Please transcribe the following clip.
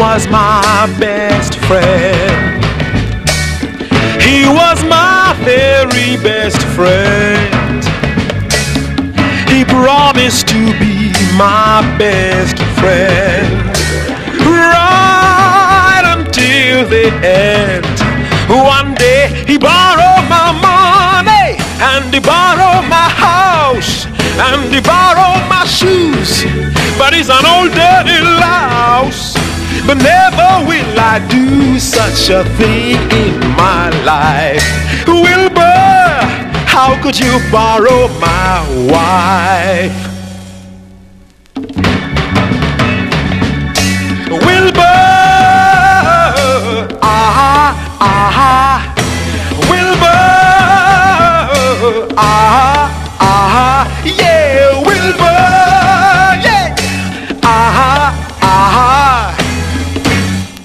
was my best friend. He was my very best friend. He promised to be my best friend right until the end. One day he borrowed my money, and he borrowed my house, and he borrowed my shoes. But he's an old dirty louse. But never will I do such a thing in my life. Wilbur, how could you borrow my wife? Wilbur, Wilbur, yeah, Wilbur.